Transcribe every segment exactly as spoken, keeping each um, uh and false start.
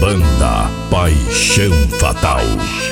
Banda Paixão Fatal.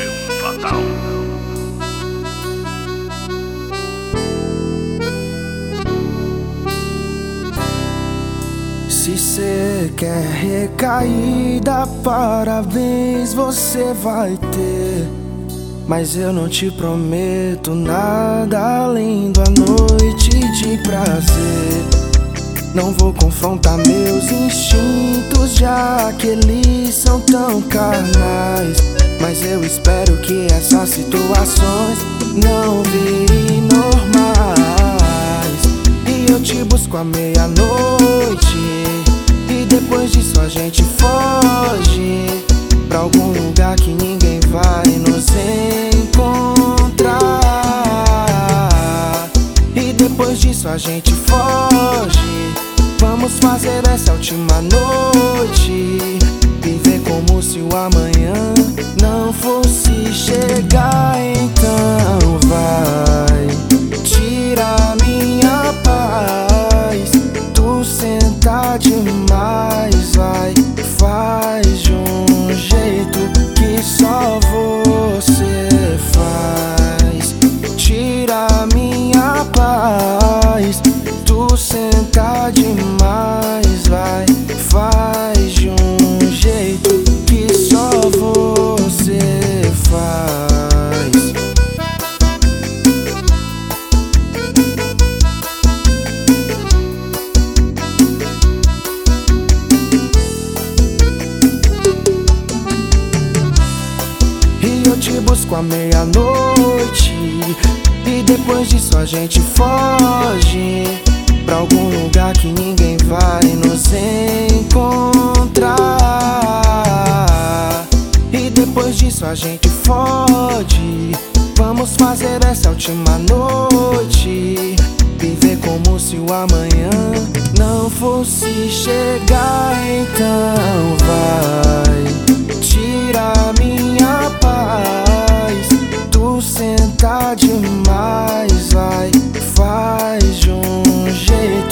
Se cê quer recaída, parabéns, você vai ter. Mas eu não te prometo nada além da noite de prazer. Não vou confrontar meus instintos, já que eles são tão carnais. Mas eu espero que essas situações não virem normais. E eu te busco à meia-noite, e depois disso a gente foge pra algum lugar que ninguém vai nos encontrar. E depois disso a gente foge. Vamos fazer essa última noite, viver como se o amanhã não fosse chegar. Então vai, tira minha paz. Tu senta demais, vai, faz de um jeito que só você faz. Tira minha paz. Tu senta demais, vai, faz de um jeito que só você faz. E eu te busco à meia-noite, e depois disso a gente foge pra algum lugar que ninguém vai nos encontrar. E depois disso a gente fode. Vamos fazer essa última noite, viver como se o amanhã não fosse chegar. Então vai, tira minha paz. Tu senta demais, vai, faz de um jeito